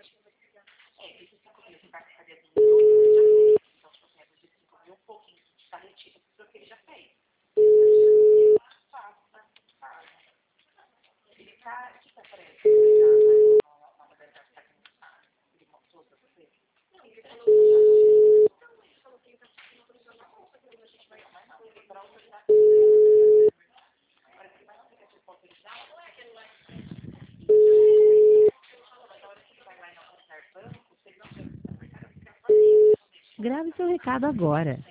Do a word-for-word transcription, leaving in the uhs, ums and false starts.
É, e se você comer esse cartegadinho, ele já fez. Então, tipo assim, é você comer um pouquinho de salientivo, porque ele já fez. Faça, faça. Ele tá, o que tá aparecendo? Ele já vai na modalidade que tá aqui no site. Ele mostrou pra você? Não, ele falou que ele falou que ele tá assistindo autorizando a bolsa, que a gente vai mais não, ele para autorizar. Parece que vai não ter que autorizar, não é aquele lá que na hora que ele vai lá e não conserva banco, você não vai conservar, fica fazendo. Grave seu recado agora.